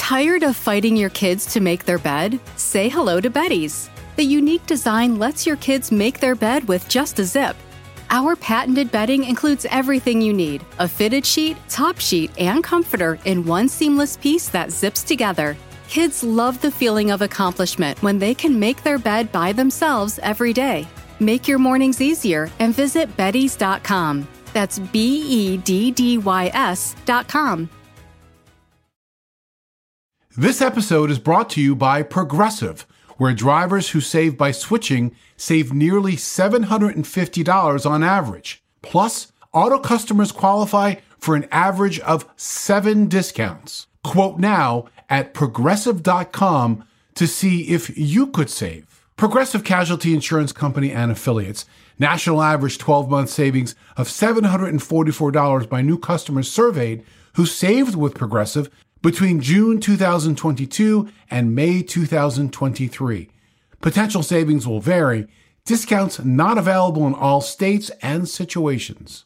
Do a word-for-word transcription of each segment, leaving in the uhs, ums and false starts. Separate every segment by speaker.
Speaker 1: Tired of fighting your kids to make their bed? Say hello to Betty's. The unique design lets your kids make their bed with just a zip. Our patented bedding includes everything you need: a fitted sheet, top sheet, and comforter in one seamless piece that zips together. Kids love the feeling of accomplishment when they can make their bed by themselves every day. Make your mornings easier and visit beddys dot com. That's B E D D Y S dot com.
Speaker 2: This episode is brought to you by Progressive, where drivers who save by switching save nearly seven hundred fifty dollars on average. Plus, auto customers qualify for an average of seven discounts. Quote now at progressive dot com to see if you could save. Progressive Casualty Insurance Company and Affiliates. National average twelve-month savings of seven hundred forty-four dollars by new customers surveyed who saved with Progressive between June two thousand twenty-two and May two thousand twenty-three. Potential savings will vary. Discounts not available in all states and situations.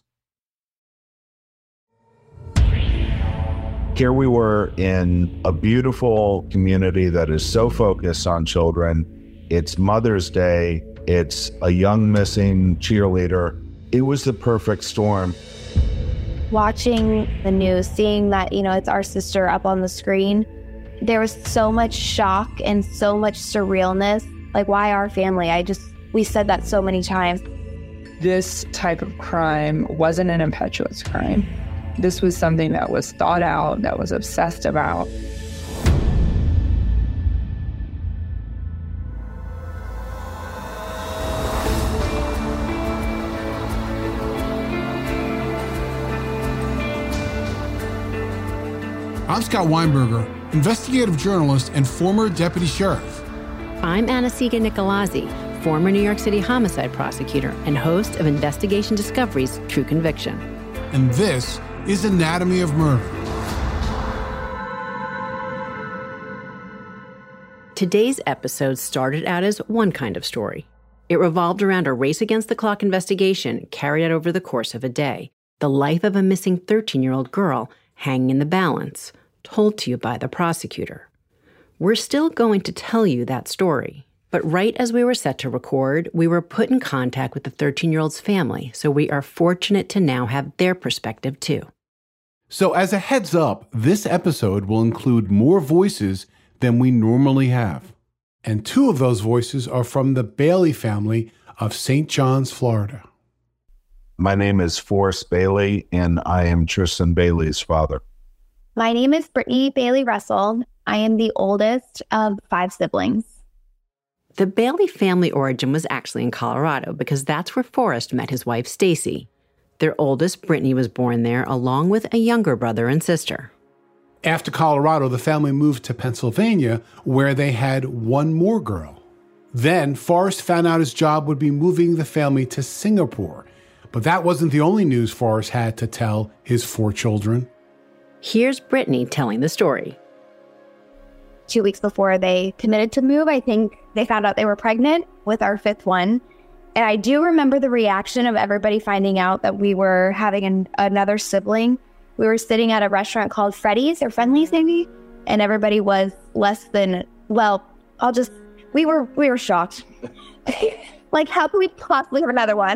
Speaker 3: Here we were in a beautiful community that is so focused on children. It's Mother's Day. It's a young missing cheerleader. It was the perfect storm.
Speaker 4: Watching the news, seeing that, you know, it's our sister up on the screen, there was so much shock and so much surrealness. Like, why our family? I just, we said that so many times.
Speaker 5: This type of crime wasn't an impetuous crime. This was something that was thought out, that was obsessed about.
Speaker 2: I'm Scott Weinberger, investigative journalist and former deputy sheriff.
Speaker 6: I'm Anna-Sigga Nicolazzi, former New York City homicide prosecutor and host of Investigation Discovery's True Conviction.
Speaker 2: And this is Anatomy of Murder.
Speaker 6: Today's episode started out as one kind of story. It revolved around a race-against-the-clock investigation carried out over the course of a day. The life of a missing thirteen-year-old girl hanging in the balance, told to you by the prosecutor. We're still going to tell you that story. But right as we were set to record, we were put in contact with the thirteen-year-old's family, so we are fortunate to now have their perspective too.
Speaker 2: So as a heads up, this episode will include more voices than we normally have. And two of those voices are from the Bailey family of Saint John's, Florida.
Speaker 3: My name is Forrest Bailey, and I am Tristan Bailey's father.
Speaker 4: My name is Brittany Bailey Russell. I am the oldest of five siblings.
Speaker 6: The Bailey family origin was actually in Colorado because that's where Forrest met his wife, Stacy. Their oldest, Brittany, was born there along with a younger brother and sister.
Speaker 2: After Colorado, the family moved to Pennsylvania, where they had one more girl. Then Forrest found out his job would be moving the family to Singapore. But that wasn't the only news Forrest had to tell his four children.
Speaker 6: Here's Brittany telling the story.
Speaker 4: Two weeks before they committed to move, I think they found out they were pregnant with our fifth one. And I do remember the reaction of everybody finding out that we were having an, another sibling. We were sitting at a restaurant called Freddy's or Friendly's maybe, and everybody was less than, well, I'll just, we were, we were shocked. Like, how could we possibly have another one?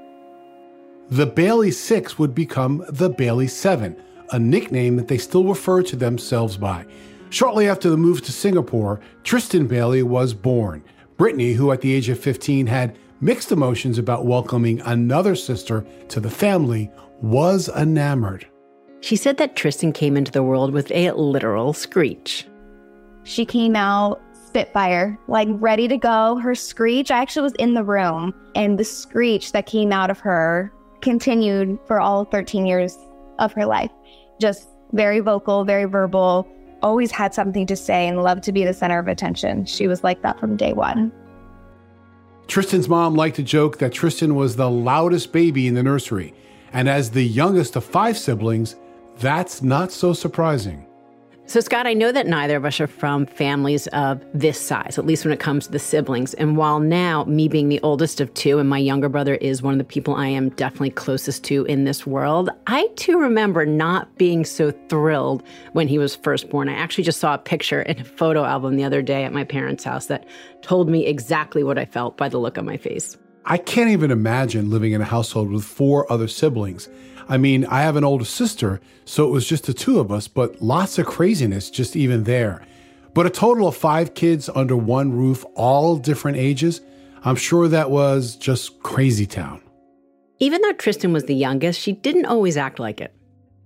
Speaker 2: The Bailey Six would become the Bailey Seven, a nickname that they still refer to themselves by. Shortly after the move to Singapore, Tristan Bailey was born. Brittany, who at the age of fifteen had mixed emotions about welcoming another sister to the family, was enamored.
Speaker 6: She said that Tristan came into the world with a literal screech.
Speaker 4: She came out spitfire, like ready to go. Her screech, I actually was in the room, and the screech that came out of her continued for all thirteen years of her life. Just very vocal, very verbal, always had something to say and loved to be the center of attention. She was like that from day one.
Speaker 2: Tristan's mom liked to joke that Tristan was the loudest baby in the nursery. And as the youngest of five siblings, that's not so surprising.
Speaker 6: So, Scott, I know that neither of us are from families of this size, at least when it comes to the siblings. And while now, me being the oldest of two and my younger brother is one of the people I am definitely closest to in this world, I too remember not being so thrilled when he was first born. I actually just saw a picture in a photo album the other day at my parents' house that told me exactly what I felt by the look on my face.
Speaker 2: I can't even imagine living in a household with four other siblings. I mean, I have an older sister, so it was just the two of us, but lots of craziness just even there. But a total of five kids under one roof, all different ages, I'm sure that was just crazy town.
Speaker 6: Even though Tristan was the youngest, she didn't always act like it.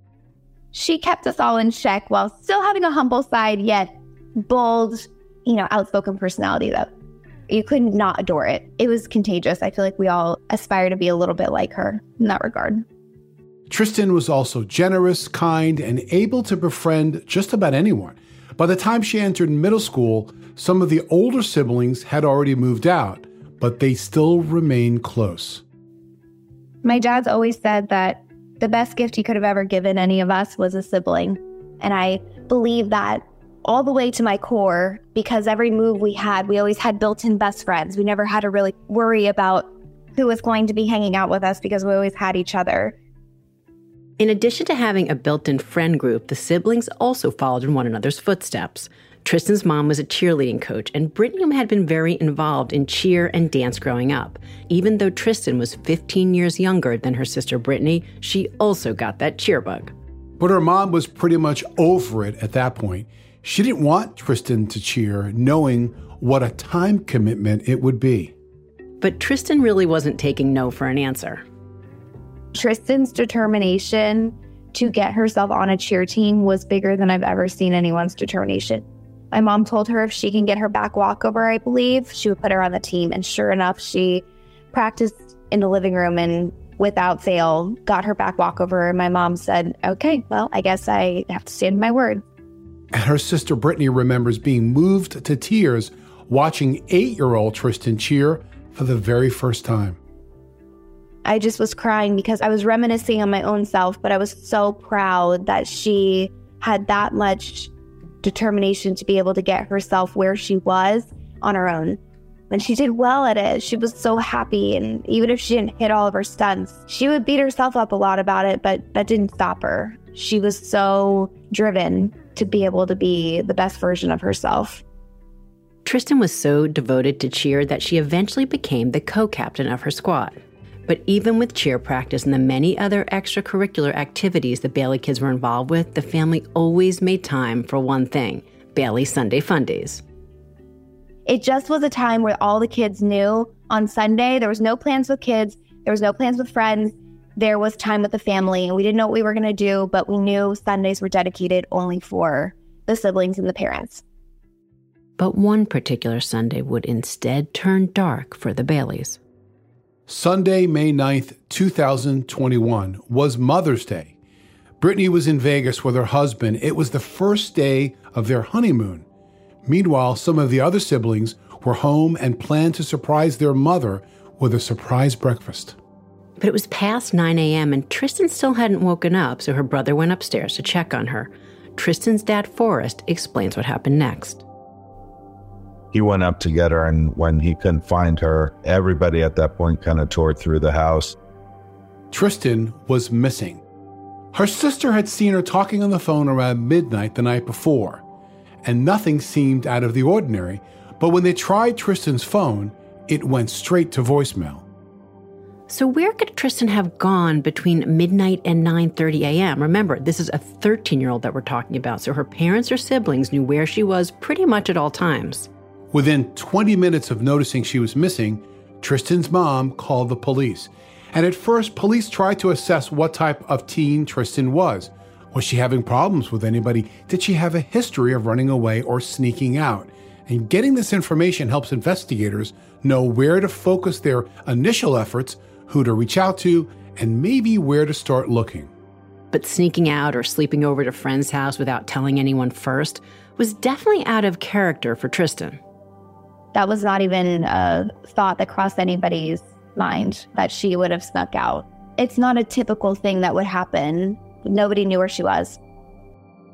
Speaker 4: She kept us all in check while still having a humble side, yet bold, you know, outspoken personality that you couldn't not adore it. It was contagious. I feel like we all aspire to be a little bit like her in that regard.
Speaker 2: Tristan was also generous, kind, and able to befriend just about anyone. By the time she entered middle school, some of the older siblings had already moved out, but they still remained close.
Speaker 4: My dad's always said that the best gift he could have ever given any of us was a sibling. And I believe that all the way to my core, because every move we had, we always had built-in best friends. We never had to really worry about who was going to be hanging out with us because we always had each other.
Speaker 6: In addition to having a built-in friend group, the siblings also followed in one another's footsteps. Tristan's mom was a cheerleading coach, and Brittany had been very involved in cheer and dance growing up. Even though Tristan was fifteen years younger than her sister Brittany, she also got that cheer bug.
Speaker 2: But her mom was pretty much over it at that point. She didn't want Tristan to cheer, knowing what a time commitment it would be.
Speaker 6: But Tristan really wasn't taking no for an answer.
Speaker 4: Tristan's determination to get herself on a cheer team was bigger than I've ever seen anyone's determination. My mom told her if she can get her back walkover, I believe, she would put her on the team. And sure enough, she practiced in the living room and without fail got her back walkover. And my mom said, okay, well, I guess I have to stand my word.
Speaker 2: And her sister Brittany remembers being moved to tears watching eight-year-old Tristan cheer for the very first time.
Speaker 4: I just was crying because I was reminiscing on my own self, but I was so proud that she had that much determination to be able to get herself where she was on her own. And she did well at it. She was so happy. And even if she didn't hit all of her stunts, she would beat herself up a lot about it, but that didn't stop her. She was so driven to be able to be the best version of herself.
Speaker 6: Tristan was so devoted to cheer that she eventually became the co-captain of her squad. But even with cheer practice and the many other extracurricular activities the Bailey kids were involved with, the family always made time for one thing: Bailey Sunday Fun Days.
Speaker 4: It just was a time where all the kids knew on Sunday there was no plans with kids, there was no plans with friends, there was time with the family, and we didn't know what we were going to do, but we knew Sundays were dedicated only for the siblings and the parents.
Speaker 6: But one particular Sunday would instead turn dark for the Baileys.
Speaker 2: Sunday, May ninth, two thousand twenty-one, was Mother's Day. Brittany was in Vegas with her husband. It was the first day of their honeymoon. Meanwhile, some of the other siblings were home and planned to surprise their mother with a surprise breakfast.
Speaker 6: But it was past nine a.m. and Tristan still hadn't woken up, so her brother went upstairs to check on her. Tristan's dad, Forrest, explains what happened next.
Speaker 3: He went up to get her, and when he couldn't find her, everybody at that point kind of tore through the house.
Speaker 2: Tristan was missing. Her sister had seen her talking on the phone around midnight the night before, and nothing seemed out of the ordinary. But when they tried Tristan's phone, it went straight to voicemail.
Speaker 6: So where could Tristan have gone between midnight and nine thirty a.m.? Remember, this is a thirteen-year-old that we're talking about, so her parents or siblings knew where she was pretty much at all times.
Speaker 2: Within twenty minutes of noticing she was missing, Tristan's mom called the police. And at first, police tried to assess what type of teen Tristan was. Was she having problems with anybody? Did she have a history of running away or sneaking out? And getting this information helps investigators know where to focus their initial efforts, who to reach out to, and maybe where to start looking.
Speaker 6: But sneaking out or sleeping over at a friend's house without telling anyone first was definitely out of character for Tristan.
Speaker 4: That was not even a thought that crossed anybody's mind, that she would have snuck out. It's not a typical thing that would happen. Nobody knew where she was.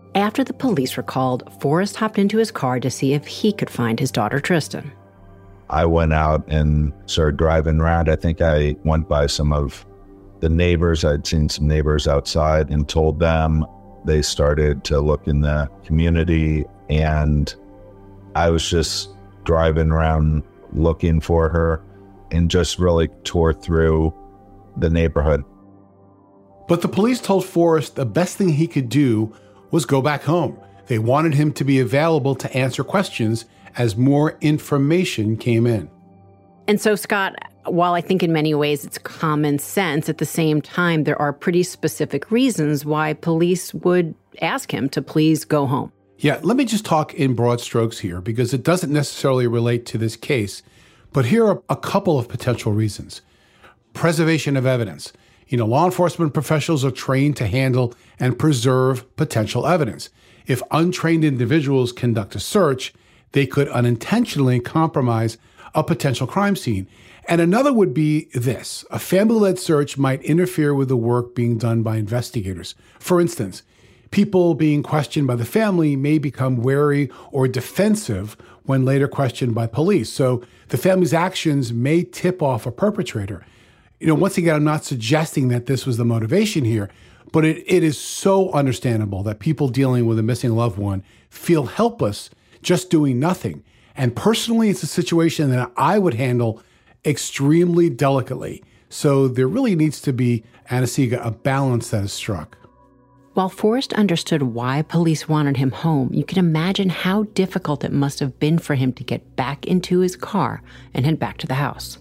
Speaker 6: After the police were called, Forrest hopped into his car to see if he could find his daughter, Tristan.
Speaker 3: I went out and started driving around. I think I went by some of the neighbors. I'd seen some neighbors outside and told them. They started to look in the community, and I was just driving around looking for her and just really tore through the neighborhood.
Speaker 2: But the police told Forrest the best thing he could do was go back home. They wanted him to be available to answer questions as more information came in.
Speaker 6: And so, Scott, while I think in many ways it's common sense, at the same time, there are pretty specific reasons why police would ask him to please go home.
Speaker 2: Yeah, let me just talk in broad strokes here because it doesn't necessarily relate to this case. But here are a couple of potential reasons. Preservation of evidence. You know, law enforcement professionals are trained to handle and preserve potential evidence. If untrained individuals conduct a search, they could unintentionally compromise a potential crime scene. And another would be this. A family-led search might interfere with the work being done by investigators. For instance, people being questioned by the family may become wary or defensive when later questioned by police. So the family's actions may tip off a perpetrator. You know, once again, I'm not suggesting that this was the motivation here, but it, it is so understandable that people dealing with a missing loved one feel helpless just doing nothing. And personally, it's a situation that I would handle extremely delicately. So there really needs to be, Anna-Sigga, a balance that is struck.
Speaker 6: While Forrest understood why police wanted him home, you can imagine how difficult it must have been for him to get back into his car and head back to the house.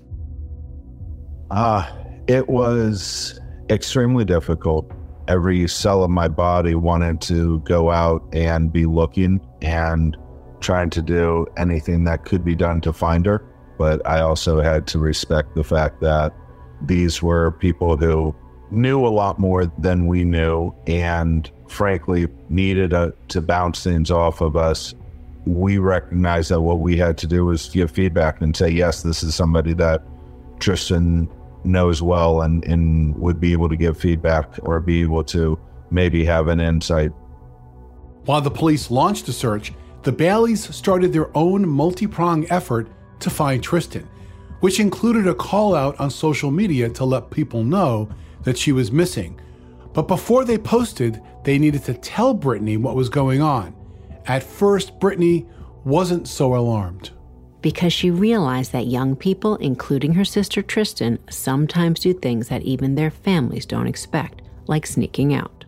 Speaker 3: Uh, it was extremely difficult. Every cell of my body wanted to go out and be looking and trying to do anything that could be done to find her. But I also had to respect the fact that these were people who knew a lot more than we knew and frankly needed a, to bounce things off of us. We recognized that what we had to do was give feedback and say, yes, this is somebody that Tristan knows well and, and would be able to give feedback or be able to maybe have an insight.
Speaker 2: While the police launched the search, the Baileys started their own multi-pronged effort to find Tristan, which included a call out on social media to let people know that she was missing. But before they posted, they needed to tell Brittany what was going on. At first, Brittany wasn't so alarmed.
Speaker 6: Because she realized that young people, including her sister Tristan, sometimes do things that even their families don't expect, like sneaking out.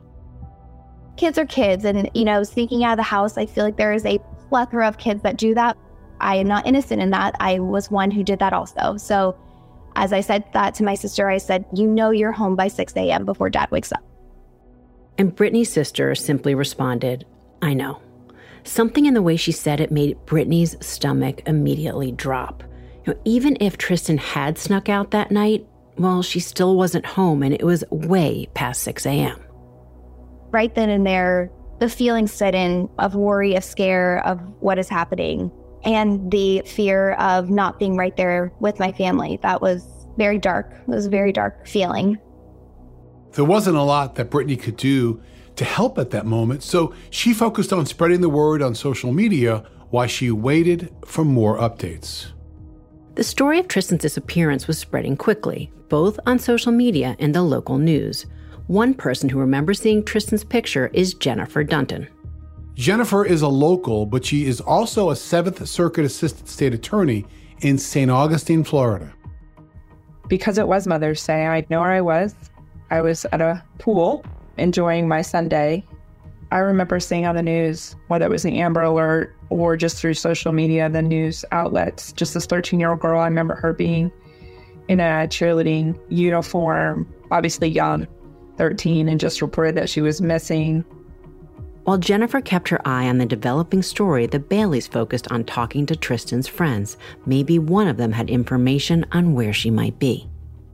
Speaker 4: Kids are kids, and, you know, sneaking out of the house, I feel like there is a plethora of kids that do that. I am not innocent in that. I was one who did that also. So as I said that to my sister, I said, you know you're home by six a.m. before Dad wakes up.
Speaker 6: And Brittany's sister simply responded, I know. Something in the way she said it made Brittany's stomach immediately drop. You know, even if Tristan had snuck out that night, well, she still wasn't home, and it was way past six a.m.
Speaker 4: Right then and there, the feelings set in of worry, of scare, of what is happening, and the fear of not being right there with my family. That was very dark. It was a very dark feeling.
Speaker 2: There wasn't a lot that Brittany could do to help at that moment, so she focused on spreading the word on social media while she waited for more updates.
Speaker 6: The story of Tristan's disappearance was spreading quickly, both on social media and the local news. One person who remembers seeing Tristan's picture is Jennifer Dunton.
Speaker 2: Jennifer is a local, but she is also a Seventh Circuit Assistant State Attorney in Saint Augustine, Florida.
Speaker 5: Because it was Mother's Day, I know where I was. I was at a pool enjoying my Sunday. I remember seeing on the news, whether it was the Amber Alert or just through social media, the news outlets, just this thirteen-year-old girl. I remember her being in a cheerleading uniform, obviously young, thirteen, and just reported that she was missing.
Speaker 6: While Jennifer kept her eye on the developing story, the Baileys focused on talking to Tristan's friends. Maybe one of them had information on where she might be.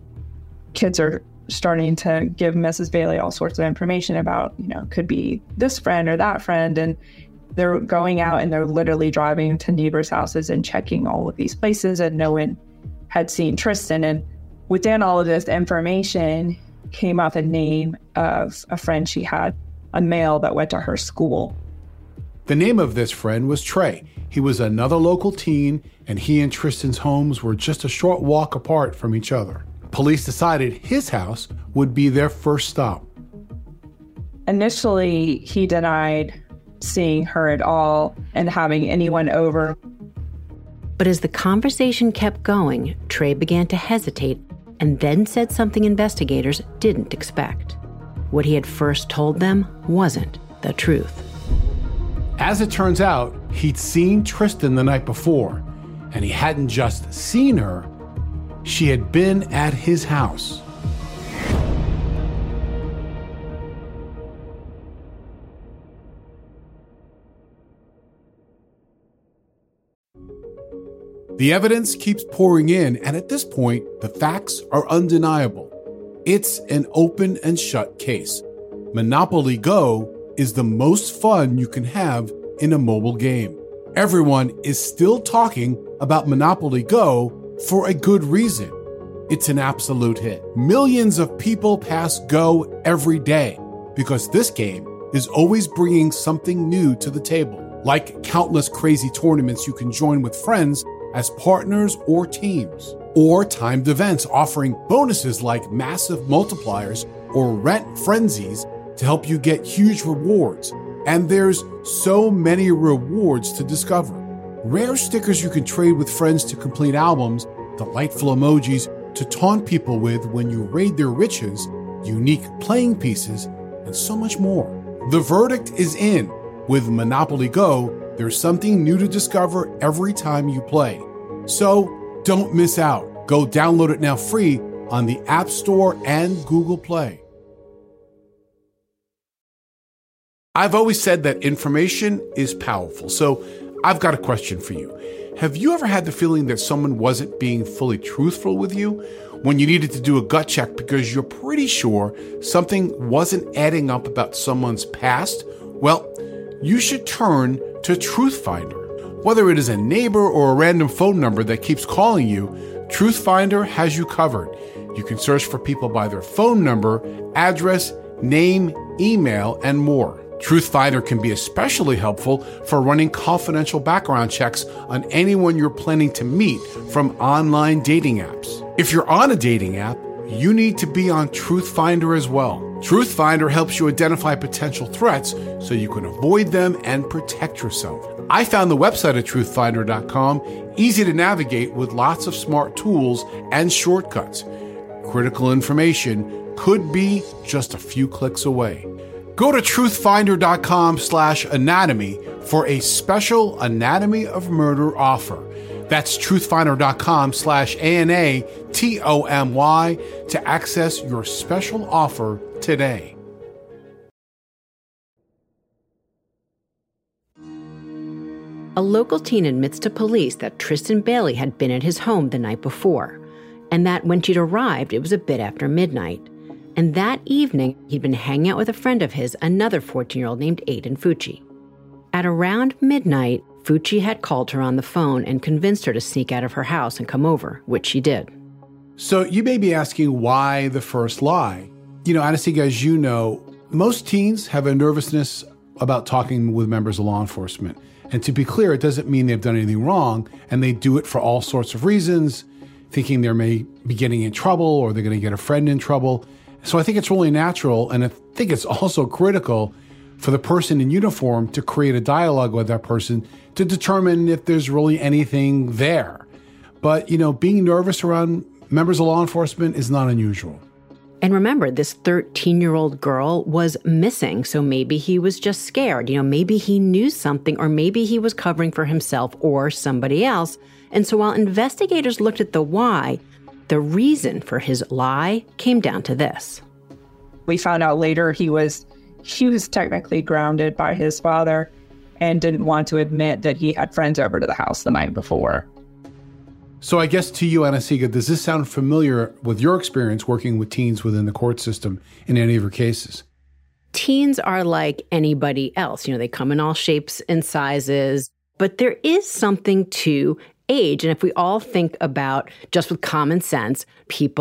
Speaker 5: Kids are starting to give Missus Bailey all sorts of information about, you know, could be this friend or that friend. And they're going out and they're literally driving to neighbors' houses and checking all of these places, and no one had seen Tristan. And within all of this information came out the name of a friend she had a male that went to her school.
Speaker 2: The name of this friend was Trey. He was another local teen, and he and Tristan's homes were just a short walk apart from each other. Police decided his house would be their first stop.
Speaker 5: Initially, he denied seeing her at all and having anyone over.
Speaker 6: But as the conversation kept going, Trey began to hesitate and then said something investigators didn't expect. What he had first told them wasn't the truth.
Speaker 2: As it turns out, he'd seen Tristan the night before, and he hadn't just seen her, she had been at his house. The evidence keeps pouring in, and at this point, the facts are undeniable. It's an open and shut case. Monopoly Go is the most fun you can have in a mobile game. Everyone is still talking about Monopoly Go for a good reason. It's an absolute hit. Millions of people pass Go every day because this game is always bringing something new to the table, like countless crazy tournaments you can join with friends as partners or teams, or timed events offering bonuses like massive multipliers or rent frenzies to help you get huge rewards. And there's so many rewards to discover. Rare stickers you can trade with friends to complete albums, delightful emojis to taunt people with when you raid their riches, unique playing pieces, and so much more. The verdict is in. With Monopoly Go, there's something new to discover every time you play. So don't miss out. Go download it now free on the App Store and Google Play. I've always said that information is powerful, so I've got a question for you. Have you ever had the feeling that someone wasn't being fully truthful with you when you needed to do a gut check because you're pretty sure something wasn't adding up about someone's past? Well, you should turn to TruthFinder. Whether it is a neighbor or a random phone number that keeps calling you, TruthFinder has you covered. You can search for people by their phone number, address, name, email, and more. TruthFinder can be especially helpful for running confidential background checks on anyone you're planning to meet from online dating apps. If you're on a dating app, you need to be on TruthFinder as well. TruthFinder helps you identify potential threats so you can avoid them and protect yourself. I found the website at truth finder dot com easy to navigate with lots of smart tools and shortcuts. Critical information could be just a few clicks away. Go to truth finder dot com slash anatomy for a special Anatomy of Murder offer. That's truth finder dot com slash A N A T O M Y to access your special offer today.
Speaker 6: A local teen admits to police that Tristan Bailey had been at his home the night before, and that when she'd arrived, it was a bit after midnight. And that evening, he'd been hanging out with a friend of his, another fourteen-year-old named Aiden Fucci. At around midnight, Fucci had called her on the phone and convinced her to sneak out of her house and come over, which she did.
Speaker 2: So you may be asking why the first lie. You know, Anna-Sigga, as you know, most teens have a nervousness about talking with members of law enforcement. And to be clear, it doesn't mean they've done anything wrong, and they do it for all sorts of reasons, thinking they may be getting in trouble or they're going to get a friend in trouble. So I think it's really natural, and I think it's also critical for the person in uniform to create a dialogue with that person to determine if there's really anything there. But, you know, being nervous around members of law enforcement is not unusual.
Speaker 6: And remember, this thirteen-year-old girl was missing, so maybe he was just scared. You know, maybe he knew something, or maybe he was covering for himself or somebody else. And so while investigators looked at the why, the reason for his lie came down to this.
Speaker 5: We found out later he was he was technically grounded by his father and didn't want to admit that he had friends over to the house the night before.
Speaker 2: So I guess to you, Anna-Sigga, does this sound familiar with your experience working with teens within the court system in any of your cases?
Speaker 6: Teens are like anybody else. You know, they come in all shapes and sizes, but there is something to age. And if we all think about just with common sense, people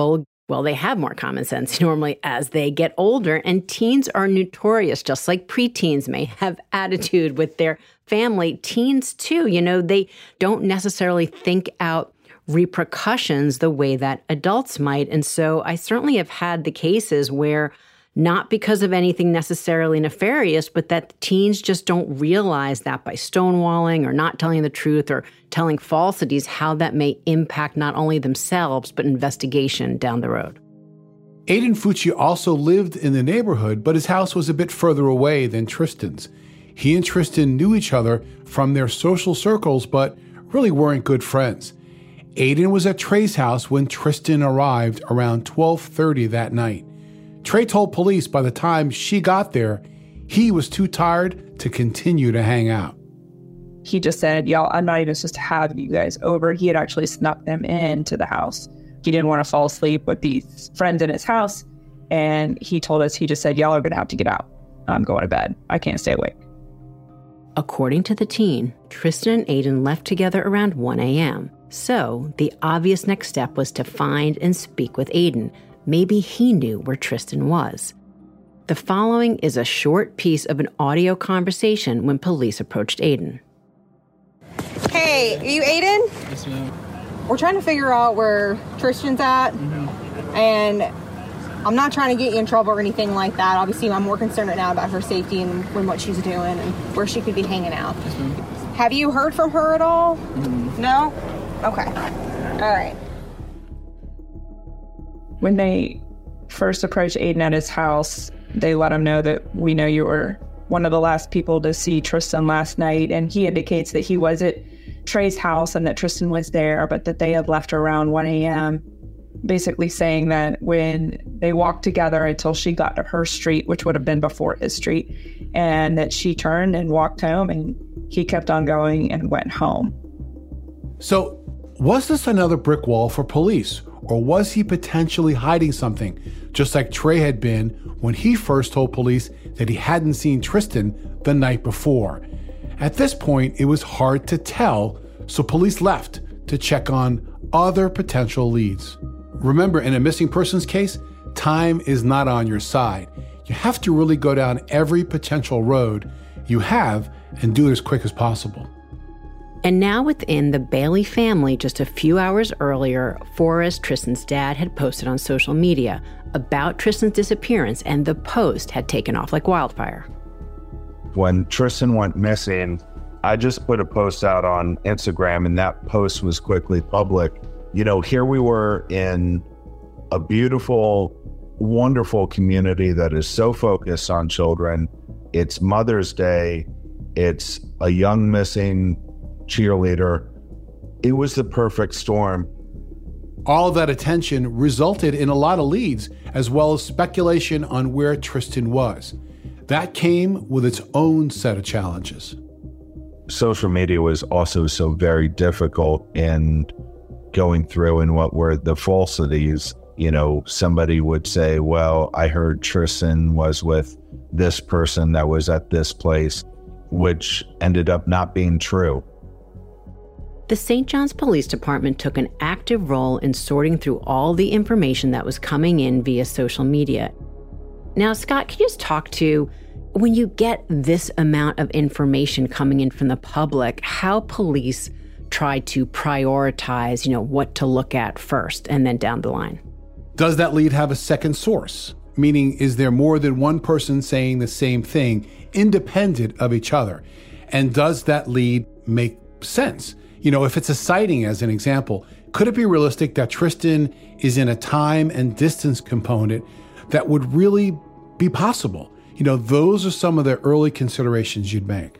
Speaker 6: Well, they have more common sense normally as they get older, and teens are notorious, just like preteens may have attitude with their family. Teens, too, you know, they don't necessarily think out repercussions the way that adults might. And so I certainly have had the cases where, not because of anything necessarily nefarious, but that teens just don't realize that by stonewalling or not telling the truth or telling falsities, how that may impact not only themselves, but investigation down the road.
Speaker 2: Aiden Fucci also lived in the neighborhood, but his house was a bit further away than Tristan's. He and Tristan knew each other from their social circles, but really weren't good friends. Aiden was at Trey's house when Tristan arrived around twelve thirty that night. Trey told police by the time she got there, he was too tired to continue to hang out.
Speaker 5: He just said, y'all, I'm not even supposed to have you guys over. He had actually snuck them into the house. He didn't want to fall asleep with these friends in his house. And he told us, he just said, y'all are going to have to get out. I'm going to bed. I can't stay awake.
Speaker 6: According to the teen, Tristan and Aiden left together around one a.m. So the obvious next step was to find and speak with Aiden. Maybe he knew where Tristan was. The following is a short piece of an audio conversation when police approached Aiden.
Speaker 7: Hey, are you Aiden?
Speaker 8: Yes, ma'am.
Speaker 7: We're trying to figure out where Tristan's at,
Speaker 8: Mm-hmm.
Speaker 7: and I'm not trying to get you in trouble or anything like that. Obviously, I'm more concerned right now about her safety and, and what she's doing and where she could be hanging out.
Speaker 8: Yes, ma'am.
Speaker 7: Have you heard from her at all?
Speaker 8: Mm-hmm.
Speaker 7: No? Okay. All right.
Speaker 5: When they first approached Aiden at his house, they let him know that we know you were one of the last people to see Tristan last night. And he indicates that he was at Trey's house and that Tristan was there, but that they had left around one a.m., basically saying that when they walked together until she got to her street, which would have been before his street, and that she turned and walked home and he kept on going and went home.
Speaker 2: So, was this another brick wall for police, or was he potentially hiding something, just like Trey had been when he first told police that he hadn't seen Tristan the night before? At this point, it was hard to tell, so police left to check on other potential leads. Remember, in a missing persons case, time is not on your side. You have to really go down every potential road you have and do it as quick as possible.
Speaker 6: And now within the Bailey family, just a few hours earlier, Forrest, Tristan's dad, had posted on social media about Tristan's disappearance, and the post had taken off like wildfire.
Speaker 3: When Tristan went missing, I just put a post out on Instagram, and that post was quickly public. You know, here we were in a beautiful, wonderful community that is so focused on children. It's Mother's Day. It's a young missing cheerleader. It was the perfect storm.
Speaker 2: All of that attention resulted in a lot of leads, as well as speculation on where Tristan was. That came with its own set of challenges.
Speaker 3: Social media was also so very difficult in going through and what were the falsities. You know, somebody would say, well, I heard Tristan was with this person that was at this place, which ended up not being true.
Speaker 6: The Saint John's Police Department took an active role in sorting through all the information that was coming in via social media. Now, Scott, could you just talk to, when you get this amount of information coming in from the public, how police try to prioritize, you know, what to look at first and then down the line?
Speaker 2: Does that lead have a second source? Meaning, is there more than one person saying the same thing, independent of each other? And does that lead make sense? You know, if it's a sighting, as an example, could it be realistic that Tristan is in a time and distance component that would really be possible? You know, those are some of the early considerations you'd make.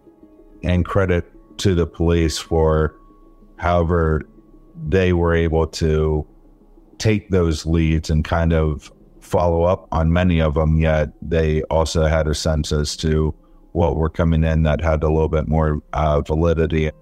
Speaker 3: And credit to the police for however they were able to take those leads and kind of follow up on many of them, yet they also had a sense as to what were coming in that had a little bit more uh, validity.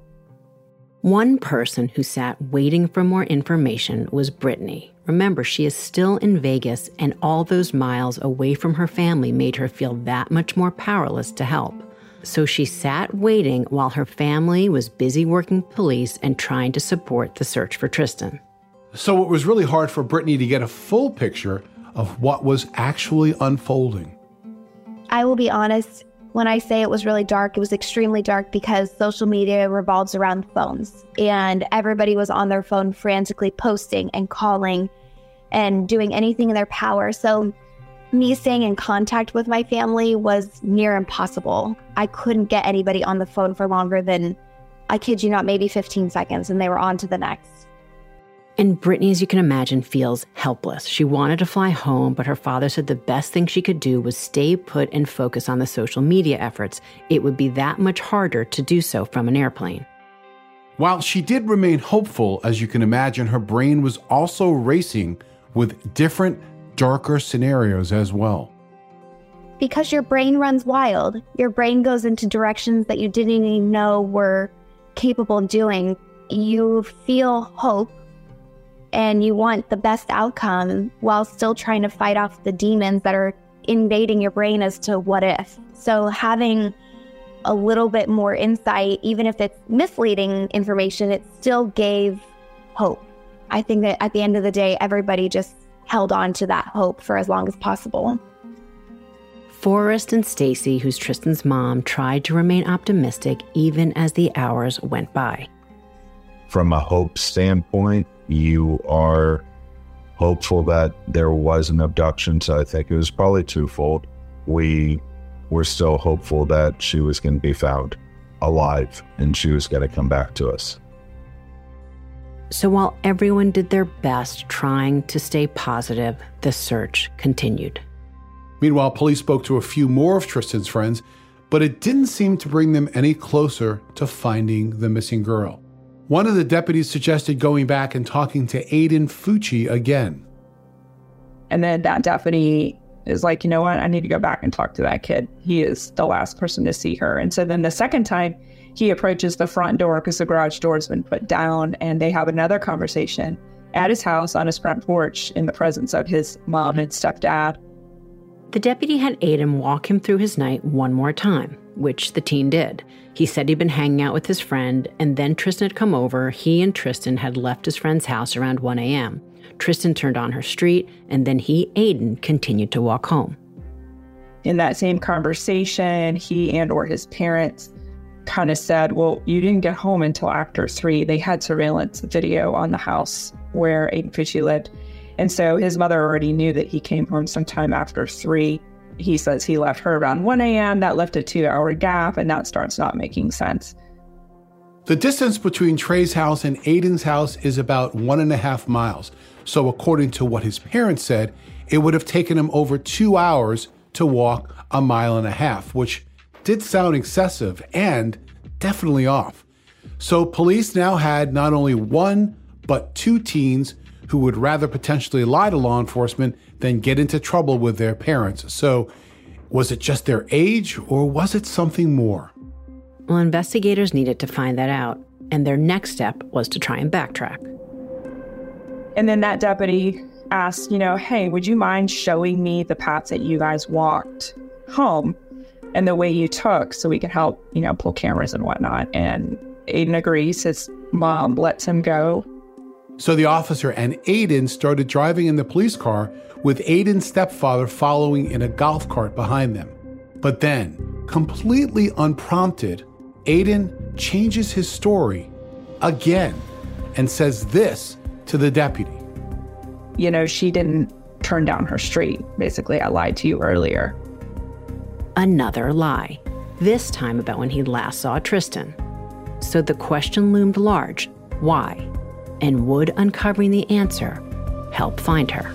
Speaker 6: One person who sat waiting for more information was Brittany. Remember, she is still in Vegas, and all those miles away from her family made her feel that much more powerless to help. So she sat waiting while her family was busy working with police and trying to support the search for Tristan.
Speaker 2: So it was really hard for Brittany to get a full picture of what was actually unfolding.
Speaker 4: I will be honest, when I say it was really dark, it was extremely dark because social media revolves around phones, and everybody was on their phone frantically posting and calling and doing anything in their power. So me staying in contact with my family was near impossible. I couldn't get anybody on the phone for longer than, I kid you not, maybe fifteen seconds, and they were on to the next.
Speaker 6: And Brittany, as you can imagine, feels helpless. She wanted to fly home, but her father said the best thing she could do was stay put and focus on the social media efforts. It would be that much harder to do so from an airplane.
Speaker 2: While she did remain hopeful, as you can imagine, her brain was also racing with different, darker scenarios as well.
Speaker 4: Because your brain runs wild, your brain goes into directions that you didn't even know were capable of doing. You feel hope and you want the best outcome while still trying to fight off the demons that are invading your brain as to what if. So having a little bit more insight, even if it's misleading information, it still gave hope. I think that at the end of the day, everybody just held on to that hope for as long as possible.
Speaker 6: Forrest and Stacy, who's Tristan's mom, tried to remain optimistic even as the hours went by.
Speaker 3: From a hope standpoint, you are hopeful that there was an abduction, so I think it was probably twofold. We were still hopeful that she was going to be found alive and she was going to come back to us.
Speaker 6: So while everyone did their best trying to stay positive, the search continued.
Speaker 2: Meanwhile, police spoke to a few more of Tristan's friends, but it didn't seem to bring them any closer to finding the missing girl. One of the deputies suggested going back and talking to Aiden Fucci again.
Speaker 5: And then that deputy is like, you know what, I need to go back and talk to that kid. He is the last person to see her. And so then the second time, he approaches the front door because the garage door has been put down, and they have another conversation at his house on his front porch in the presence of his mom and stepdad.
Speaker 6: The deputy had Aiden walk him through his night one more time, which the teen did. He said he'd been hanging out with his friend, and then Tristan had come over. He and Tristan had left his friend's house around one a.m. Tristan turned on her street, and then he, Aiden, continued to walk home.
Speaker 5: In that same conversation, he and or his parents kind of said, well, you didn't get home until after three. They had surveillance video on the house where Aiden Fucci lived. And so his mother already knew that he came home sometime after three. He says he left her around one a.m. That left a two-hour gap, and that starts not making sense.
Speaker 2: The distance between Trey's house and Aiden's house is about one and a half miles. So according to what his parents said, it would have taken him over two hours to walk a mile and a half, which did sound excessive and definitely off. So police now had not only one, but two teens who would rather potentially lie to law enforcement than get into trouble with their parents. So was it just their age, or was it something more?
Speaker 6: Well, investigators needed to find that out, and their next step was to try and backtrack.
Speaker 5: And then that deputy asked, you know, hey, would you mind showing me the path that you guys walked home and the way you took so we could help, you know, pull cameras and whatnot? And Aiden agrees. His mom lets him go.
Speaker 2: So the officer and Aiden started driving in the police car with Aiden's stepfather following in a golf cart behind them. But then, completely unprompted, Aiden changes his story again and says this to the deputy.
Speaker 5: You know, she didn't turn down her street. Basically, I lied to you earlier.
Speaker 6: Another lie, this time about when he last saw Tristan. So the question loomed large, why? And would uncovering the answer help find her?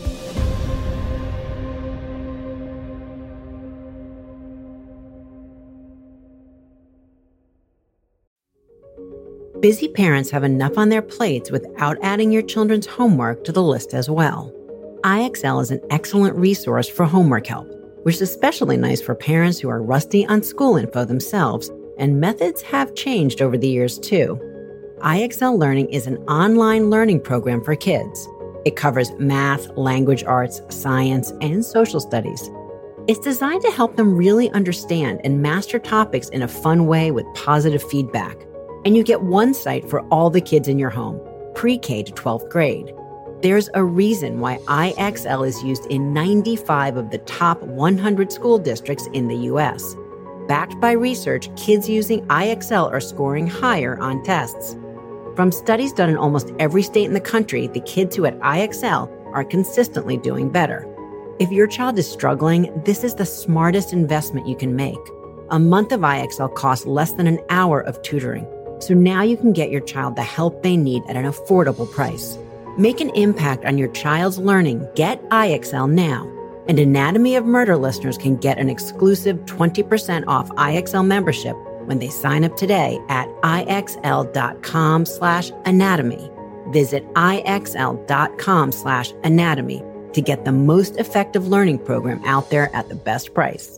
Speaker 6: Busy parents have enough on their plates without adding your children's homework to the list as well. I X L is an excellent resource for homework help, which is especially nice for parents who are rusty on school info themselves, and methods have changed over the years too. I X L Learning is an online learning program for kids. It covers math, language arts, science, and social studies. It's designed to help them really understand and master topics in a fun way with positive feedback. And you get one site for all the kids in your home. pre-K to twelfth grade. There's a reason why I X L is used in ninety-five of the top one hundred school districts in the U S. Backed by research, kids using I X L are scoring higher on tests. From studies done in almost every state in the country, the kids who had I X L are consistently doing better. If your child is struggling, this is the smartest investment you can make. A month of I X L costs less than an hour of tutoring, so now you can get your child the help they need at an affordable price. Make an impact on your child's learning. Get I X L now. And Anatomy of Murder listeners can get an exclusive twenty percent off I X L membership when they sign up today at IXL.com slash anatomy. Visit IXL.com slash anatomy to get the most effective learning program out there at the best price.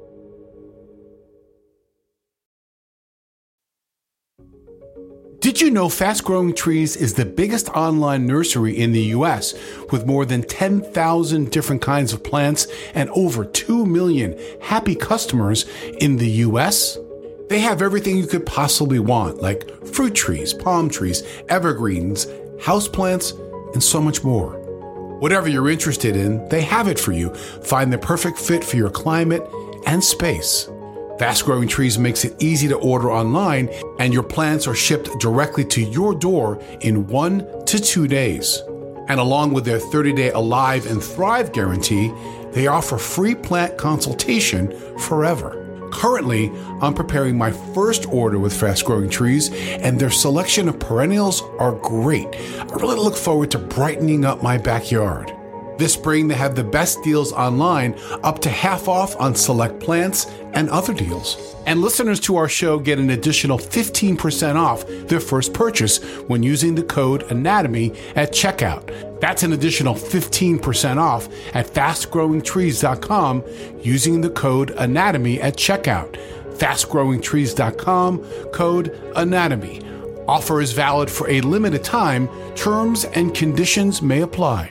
Speaker 2: Did you know Fast Growing Trees is the biggest online nursery in the U S with more than ten thousand different kinds of plants and over two million happy customers in the U S? They have everything you could possibly want, like fruit trees, palm trees, evergreens, houseplants, and so much more. Whatever you're interested in, they have it for you. Find the perfect fit for your climate and space. Fast Growing Trees makes it easy to order online, and your plants are shipped directly to your door in one to two days. And along with their thirty-day Alive and Thrive guarantee, they offer free plant consultation forever. Currently, I'm preparing my first order with Fast Growing Trees, and their selection of perennials are great. I really look forward to brightening up my backyard. This spring, they have the best deals online, up to half off on select plants and other deals. And listeners to our show get an additional fifteen percent off their first purchase when using the code ANATOMY at checkout. That's an additional fifteen percent off at fast growing trees dot com using the code ANATOMY at checkout. fast growing trees dot com, code ANATOMY. Offer is valid for a limited time. Terms and conditions may apply.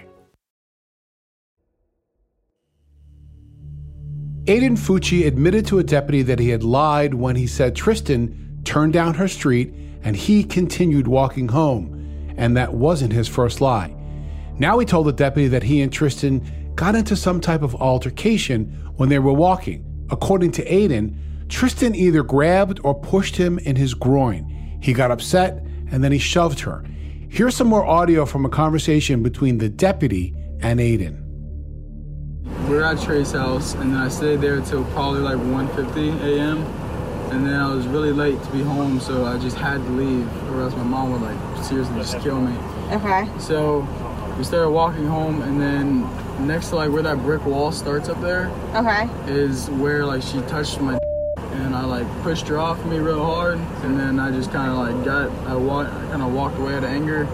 Speaker 2: Aiden Fucci admitted to a deputy that he had lied when he said Tristan turned down her street and he continued walking home, and that wasn't his first lie. Now he told the deputy that he and Tristan got into some type of altercation when they were walking. According to Aiden, Tristan either grabbed or pushed him in his groin. He got upset and then he shoved her. Here's some more audio from a conversation between the deputy and Aiden.
Speaker 8: We were at Trey's house, and then I stayed there till probably like one fifty a.m. And then I was really late to be home, so I just had to leave, or else my mom would like seriously just kill me.
Speaker 7: Okay.
Speaker 8: So we started walking home, and then next to like where that brick wall starts up there,
Speaker 7: Okay.
Speaker 8: is where like she touched my and I like pushed her off me real hard, and then I just kind of like got, I, wa- I kind of walked away out of anger.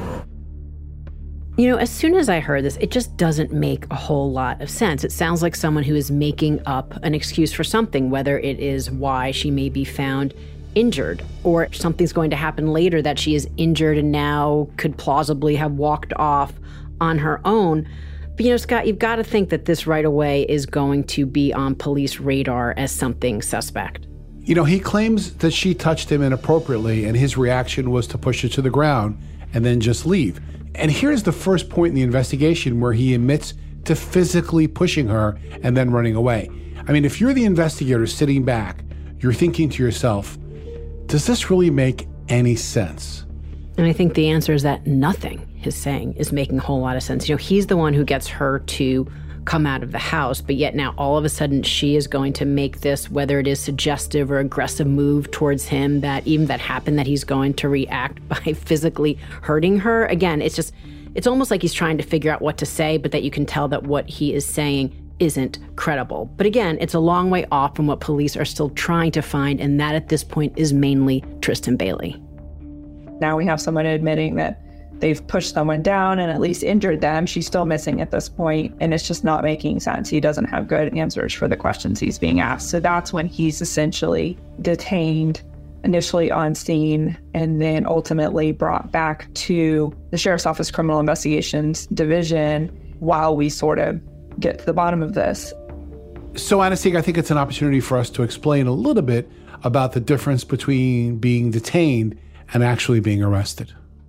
Speaker 6: You know, as soon as I heard this, it just doesn't make a whole lot of sense. It sounds like someone who is making up an excuse for something, whether it is why she may be found injured or something's going to happen later that she is injured and now could plausibly have walked off on her own. But, you know, Scott, you've got to think that this right away is going to be on police radar as something suspect.
Speaker 2: You know, he claims that she touched him inappropriately and his reaction was to push her to the ground and then just leave. And here's the first point in the investigation where he admits to physically pushing her and then running away. I mean, if you're the investigator sitting back, you're thinking to yourself, does this really make any sense?
Speaker 6: And I think the answer is that nothing he's saying is making a whole lot of sense. You know, he's the one who gets her to come out of the house, but yet now all of a sudden she is going to make this, whether it is suggestive or aggressive move towards him, that even that happened, that he's going to react by physically hurting her. Again, it's just, it's almost like he's trying to figure out what to say, but that you can tell that what he is saying isn't credible. But again, it's a long way off from what police are still trying to find, and that at this point is mainly Tristan Bailey.
Speaker 5: Now we have someone admitting that they've pushed someone down and at least injured them. She's still missing at this point, and it's just not making sense. He doesn't have good answers for the questions he's being asked. So that's when he's essentially detained, initially on scene, and then ultimately brought back to the Sheriff's Office Criminal Investigations Division while we sort of get to the bottom of this.
Speaker 2: So, Anastasia, I think it's an opportunity for us to explain a little bit about the difference between being detained and actually being arrested.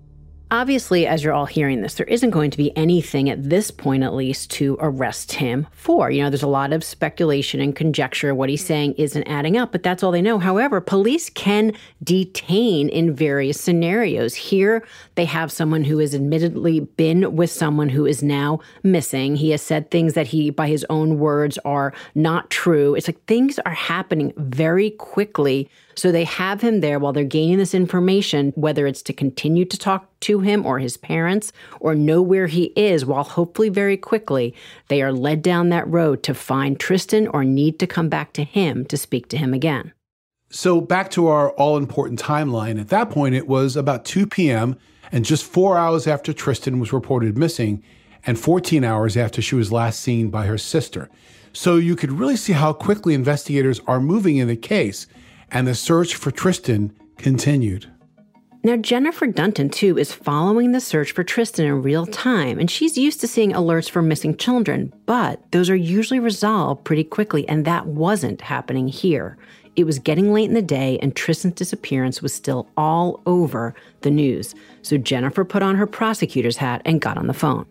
Speaker 6: Obviously, as you're all hearing this, there isn't going to be anything at this point, at least, to arrest him for. You know, there's a lot of speculation and conjecture. What he's saying isn't adding up, but that's all they know. However, police can detain in various scenarios. Here, they have someone who has admittedly been with someone who is now missing. He has said things that he, by his own words, are not true. It's like things are happening very quickly. So they have him there while they're gaining this information, whether it's to continue to talk to him or his parents or know where he is, while hopefully very quickly they are led down that road to find Tristan or need to come back to him to speak to him again.
Speaker 2: So back to our all-important timeline. At that point, it was about two p.m. and just four hours after Tristan was reported missing and fourteen hours after she was last seen by her sister. So you could really see how quickly investigators are moving in the case, and the search for Tristan continued.
Speaker 6: Now, Jennifer Dunton, too, is following the search for Tristan in real time, and she's used to seeing alerts for missing children, but those are usually resolved pretty quickly, and that wasn't happening here. It was getting late in the day, and Tristan's disappearance was still all over the news. So Jennifer put on her prosecutor's hat and got on the phone.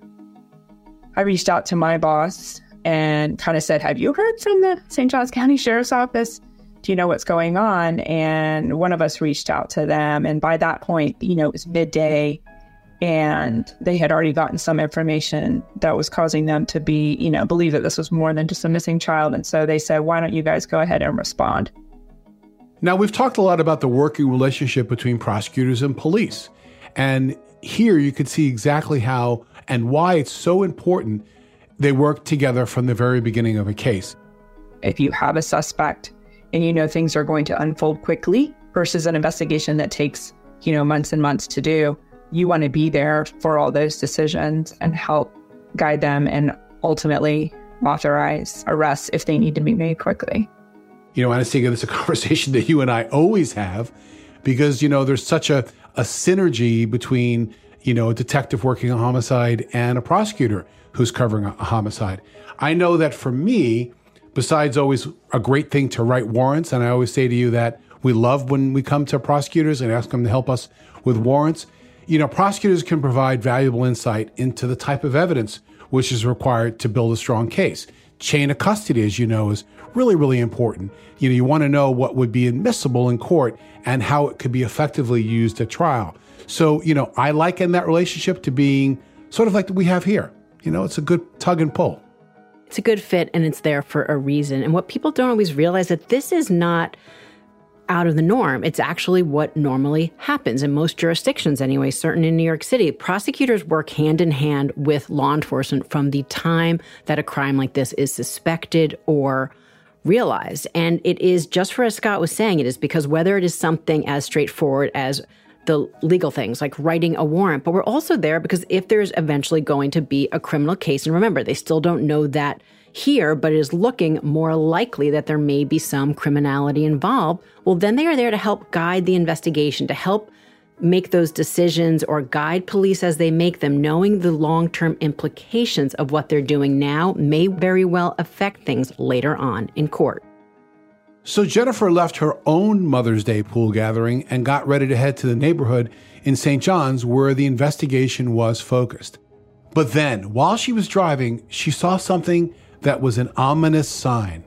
Speaker 5: I reached out to my boss and kind of said, have you heard from the Saint Johns County Sheriff's Office? Do you know what's going on? And one of us reached out to them. And by that point, you know, it was midday and they had already gotten some information that was causing them to be, you know, believe that this was more than just a missing child. And so they said, why don't you guys go ahead and respond?
Speaker 2: Now, we've talked a lot about the working relationship between prosecutors and police. And here you can see exactly how and why it's so important they work together from the very beginning of a case.
Speaker 5: If you have a suspect and you know things are going to unfold quickly versus an investigation that takes, you know, months and months to do, you want to be there for all those decisions and help guide them and ultimately authorize arrests if they need to be made quickly.
Speaker 2: You know, Anastasia, this is a conversation that you and I always have because, you know, there's such a, a synergy between, you know, a detective working a homicide and a prosecutor who's covering a, a homicide. I know that for me, besides always a great thing to write warrants, and I always say to you that we love when we come to prosecutors and ask them to help us with warrants, you know, prosecutors can provide valuable insight into the type of evidence which is required to build a strong case. Chain of custody, as you know, is really, really important. You know, you want to know what would be admissible in court and how it could be effectively used at trial. So, you know, I liken that relationship to being sort of like we have here. You know, it's a good tug and pull.
Speaker 6: It's a good fit, and it's there for a reason. And what people don't always realize that this is not out of the norm. It's actually what normally happens in most jurisdictions anyway, certain in New York City. Prosecutors work hand in hand with law enforcement from the time that a crime like this is suspected or realized. And it is just for, as Scott was saying, it is because whether it is something as straightforward as the legal things like writing a warrant, but we're also there because if there's eventually going to be a criminal case, and remember, they still don't know that here, but it is looking more likely that there may be some criminality involved, well, then they are there to help guide the investigation, to help make those decisions or guide police as they make them, knowing the long-term implications of what they're doing now may very well affect things later on in court.
Speaker 2: So Jennifer left her own Mother's Day pool gathering and got ready to head to the neighborhood in Saint John's where the investigation was focused. But then, while she was driving, she saw something that was an ominous sign.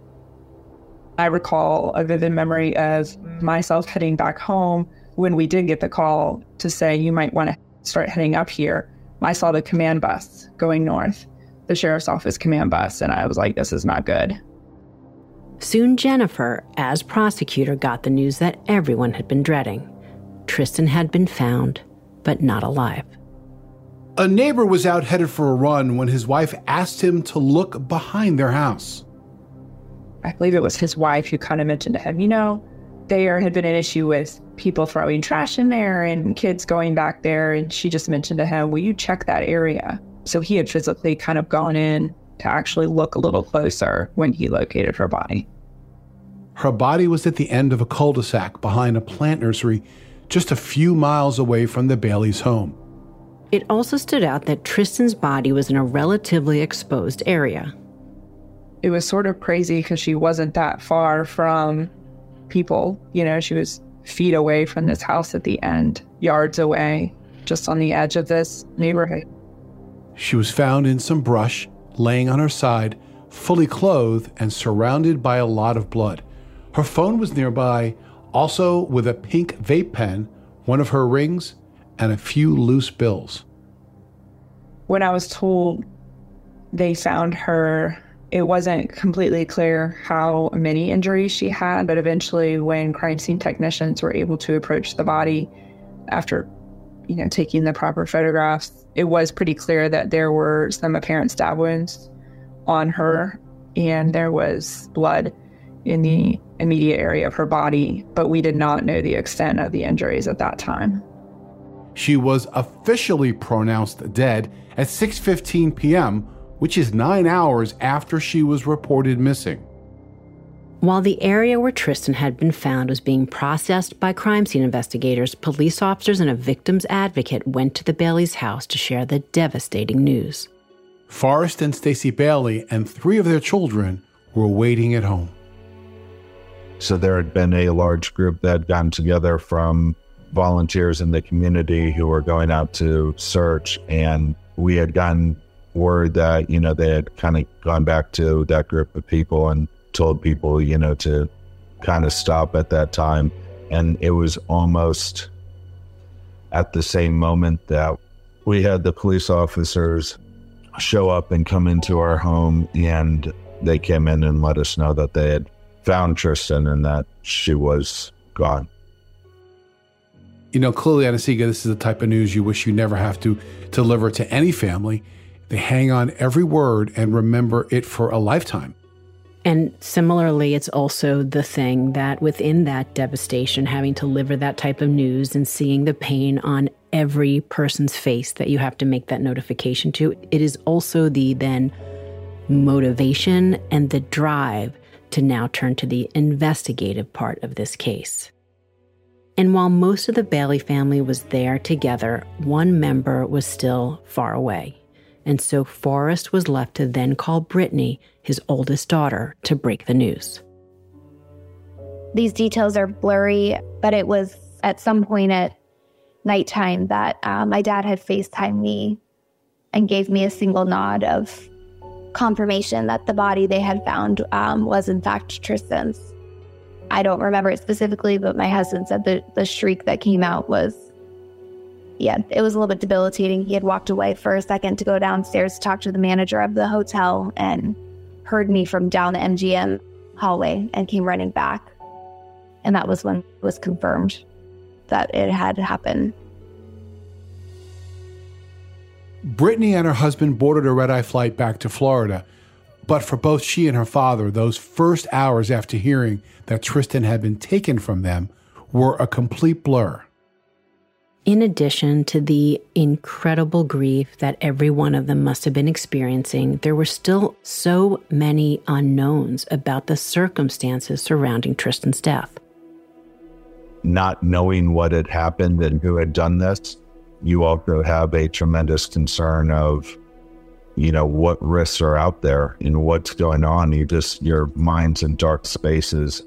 Speaker 5: I recall a vivid memory of myself heading back home when we did get the call to say you might want to start heading up here. I saw the command bus going north, the sheriff's office command bus, and I was like, this is not good.
Speaker 6: Soon Jennifer, as prosecutor, got the news that everyone had been dreading. Tristan had been found, but not alive.
Speaker 2: A neighbor was out headed for a run when his wife asked him to look behind their house.
Speaker 5: I believe it was his wife who kind of mentioned to him, you know, there had been an issue with people throwing trash in there and kids going back there. And she just mentioned to him, will you check that area? So he had physically kind of gone in to actually look a little closer when he located her body.
Speaker 2: Her body was at the end of a cul-de-sac behind a plant nursery just a few miles away from the Bailey's home.
Speaker 6: It also stood out that Tristan's body was in a relatively exposed area.
Speaker 5: It was sort of crazy because she wasn't that far from people. You know, she was feet away from this house at the end, yards away, just on the edge of this neighborhood.
Speaker 2: She was found in some brush, laying on her side, fully clothed and surrounded by a lot of blood. Her phone was nearby, also with a pink vape pen, one of her rings, and a few loose bills.
Speaker 5: When I was told they found her, it wasn't completely clear how many injuries she had, but eventually when crime scene technicians were able to approach the body after, you know, taking the proper photographs, it was pretty clear that there were some apparent stab wounds on her, and there was blood in the immediate area of her body, but we did not know the extent of the injuries at that time.
Speaker 2: She was officially pronounced dead at six fifteen p.m., which is nine hours after she was reported missing.
Speaker 6: While the area where Tristan had been found was being processed by crime scene investigators, police officers and a victim's advocate went to the Bailey's house to share the devastating news.
Speaker 2: Forrest and Stacy Bailey and three of their children were waiting at home.
Speaker 3: So there had been a large group that had gotten together from volunteers in the community who were going out to search, and we had gotten word that, you know, they had kind of gone back to that group of people and told people, you know, to kind of stop at that time. And it was almost at the same moment that we had the police officers show up and come into our home, and they came in and let us know that they had found Tristan and that she was gone.
Speaker 2: You know, clearly, Anna-Sigga, this is the type of news you wish you never have to deliver to any family. They hang on every word and remember it for a lifetime.
Speaker 6: And similarly, it's also the thing that within that devastation, having to deliver that type of news and seeing the pain on every person's face that you have to make that notification to, it is also the then motivation and the drive to now turn to the investigative part of this case. And while most of the Bailey family was there together, one member was still far away. And so Forrest was left to then call Brittany, his oldest daughter, to break the news.
Speaker 4: These details are blurry, but it was at some point at nighttime that uh, my dad had FaceTimed me and gave me a single nod of confirmation that the body they had found um, was in fact Tristan's. I don't remember it specifically, but my husband said the, the shriek that came out was, yeah, it was a little bit debilitating. He had walked away for a second to go downstairs to talk to the manager of the hotel and heard me from down the M G M hallway and came running back. And that was when it was confirmed that it had happened.
Speaker 2: Brittany and her husband boarded a red-eye flight back to Florida. But for both she and her father, those first hours after hearing that Tristan had been taken from them were a complete blur.
Speaker 6: In addition to the incredible grief that every one of them must have been experiencing, there were still so many unknowns about the circumstances surrounding Tristan's death.
Speaker 3: Not knowing what had happened and who had done this, you also have a tremendous concern of, you know, what risks are out there and what's going on. You just, your mind's in dark spaces.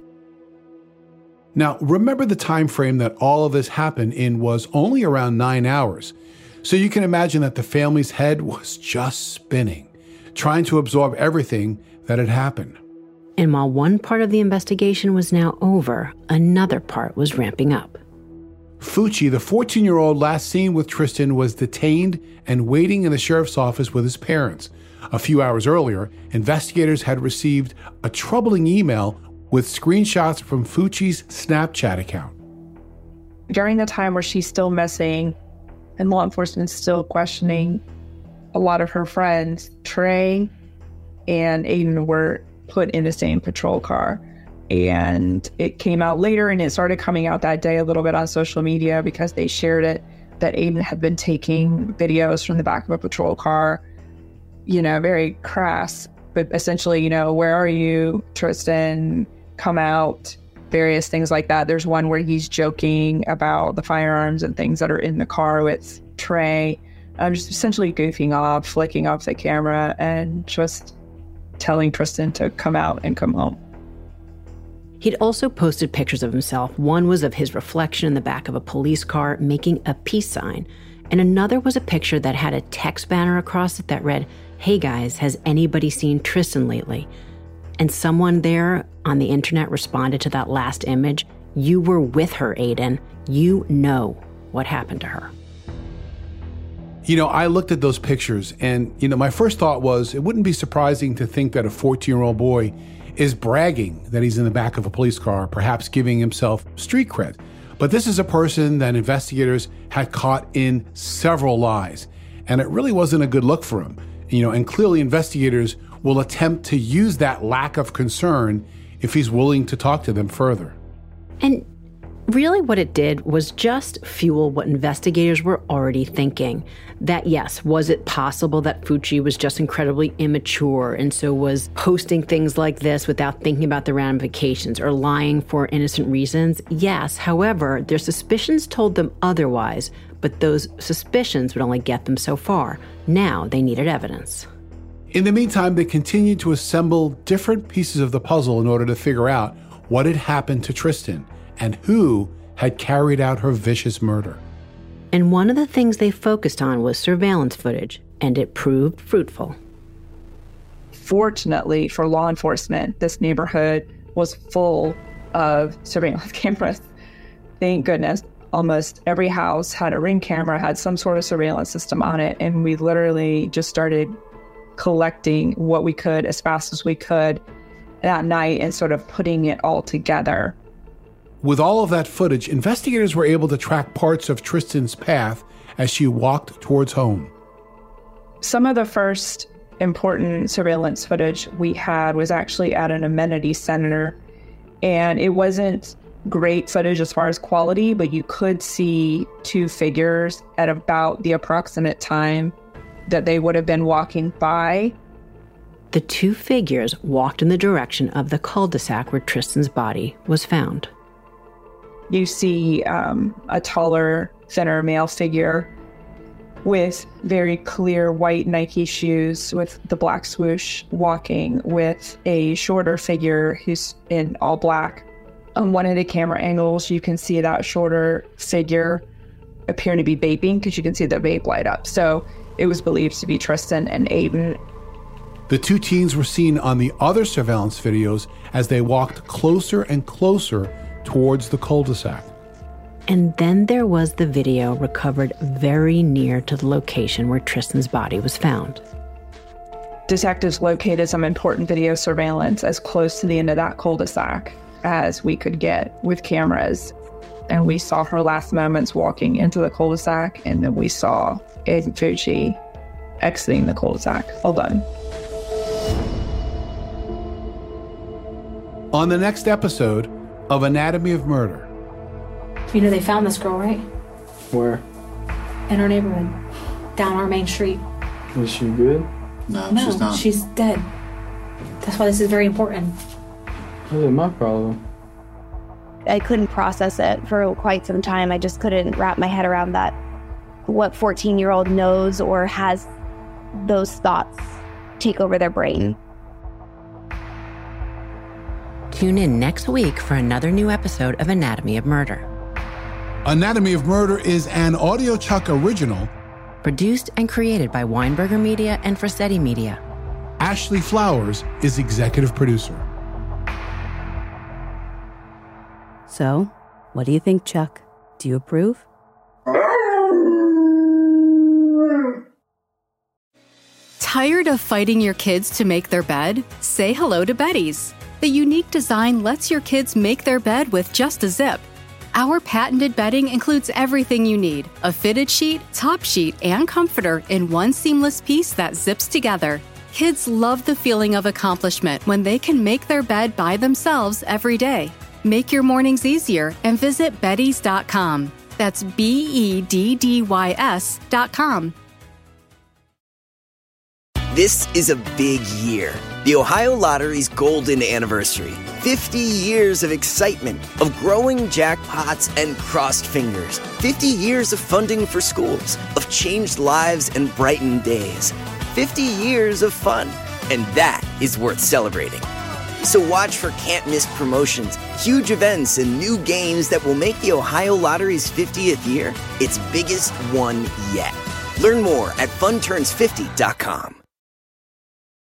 Speaker 2: Now, remember the time frame that all of this happened in was only around nine hours. So you can imagine that the family's head was just spinning, trying to absorb everything that had happened.
Speaker 6: And while one part of the investigation was now over, another part was ramping up.
Speaker 2: Fucci, the fourteen-year-old last seen with Tristan, was detained and waiting in the sheriff's office with his parents. A few hours earlier, investigators had received a troubling email with screenshots from Fucci's Snapchat account.
Speaker 5: During the time where she's still missing and law enforcement's still questioning a lot of her friends, Trey and Aiden were put in the same patrol car. And it came out later, and it started coming out that day a little bit on social media because they shared it, that Aiden had been taking videos from the back of a patrol car, you know, very crass, but essentially, you know, where are you, Tristan, come out, various things like that. There's one where he's joking about the firearms and things that are in the car with Trey. I'm just essentially goofing off, flicking off the camera, and just telling Tristan to come out and come home.
Speaker 6: He'd also posted pictures of himself. One was of his reflection in the back of a police car making a peace sign, And another was a picture that had a text banner across it that read, "Hey guys, has anybody seen Tristan lately?" And someone there on the internet responded to that last image, "You were with her, Aiden. You know what happened to her."
Speaker 2: You know, I looked at those pictures and, you know, my first thought was it wouldn't be surprising to think that a fourteen-year-old boy is bragging that he's in the back of a police car, perhaps giving himself street cred. But this is a person that investigators had caught in several lies, and it really wasn't a good look for him. You know, and clearly investigators will attempt to use that lack of concern if he's willing to talk to them further.
Speaker 6: And really what it did was just fuel what investigators were already thinking. That yes, was it possible that Fucci was just incredibly immature and so was posting things like this without thinking about the ramifications or lying for innocent reasons? Yes, however, their suspicions told them otherwise, but those suspicions would only get them so far. Now they needed evidence.
Speaker 2: In the meantime, they continued to assemble different pieces of the puzzle in order to figure out what had happened to Tristan and who had carried out her vicious murder.
Speaker 6: And one of the things they focused on was surveillance footage, and it proved fruitful.
Speaker 5: Fortunately for law enforcement, this neighborhood was full of surveillance cameras. Thank goodness. Almost every house had a Ring camera, had some sort of surveillance system on it, and we literally just started collecting what we could as fast as we could that night and sort of putting it all together.
Speaker 2: With all of that footage, investigators were able to track parts of Tristan's path as she walked towards home.
Speaker 5: Some of the first important surveillance footage we had was actually at an amenity center, and it wasn't great footage as far as quality, but you could see two figures at about the approximate time that they would have been walking by.
Speaker 6: The two figures walked in the direction of the cul-de-sac where Tristan's body was found.
Speaker 5: You see um, a taller, thinner male figure with very clear white Nike shoes with the black swoosh, walking with a shorter figure who's in all black. On one of the camera angles, you can see that shorter figure appear to be vaping because you can see the vape light up. So it was believed to be Tristan and Aiden.
Speaker 2: The two teens were seen on the other surveillance videos as they walked closer and closer towards the cul-de-sac.
Speaker 6: And then there was the video recovered very near to the location where Tristan's body was found.
Speaker 5: Detectives located some important video surveillance as close to the end of that cul-de-sac as we could get with cameras. And we saw her last moments walking into the cul-de-sac, and then we saw Aiden Fucci exiting the cul-de-sac. All done.
Speaker 2: On the next episode of Anatomy of Murder.
Speaker 9: You know, they found this girl, right?
Speaker 8: Where?
Speaker 9: In our neighborhood. Down our main street.
Speaker 8: Was she good?
Speaker 10: No,
Speaker 9: no
Speaker 10: she's not.
Speaker 9: She's dead. That's why this is very important.
Speaker 8: What is my problem?
Speaker 4: I couldn't process it for quite some time. I just couldn't wrap my head around that. What fourteen-year-old knows or has those thoughts take over their brain.
Speaker 6: Tune in next week for another new episode of Anatomy of Murder.
Speaker 2: Anatomy of Murder is an AudioChuck original.
Speaker 6: Produced and created by Weinberger Media and Frasetti Media.
Speaker 2: Ashley Flowers is executive producer.
Speaker 1: So, what do you think, Chuck? Do you approve? Tired of fighting your kids to make their bed? Say hello to Betty's. The unique design lets your kids make their bed with just a zip. Our patented bedding includes everything you need: a fitted sheet, top sheet, and comforter in one seamless piece that zips together. Kids love the feeling of accomplishment when they can make their bed by themselves every day. Make your mornings easier and visit beddys dot com. That's B E D D Y S dot com.
Speaker 11: This is a big year. The Ohio Lottery's golden anniversary. fifty years of excitement, of growing jackpots and crossed fingers. fifty years of funding for schools, of changed lives and brightened days. fifty years of fun. And that is worth celebrating. So watch for can't-miss promotions, huge events, and new games that will make the Ohio Lottery's fiftieth year its biggest one yet. Learn more at fun turns fifty dot com.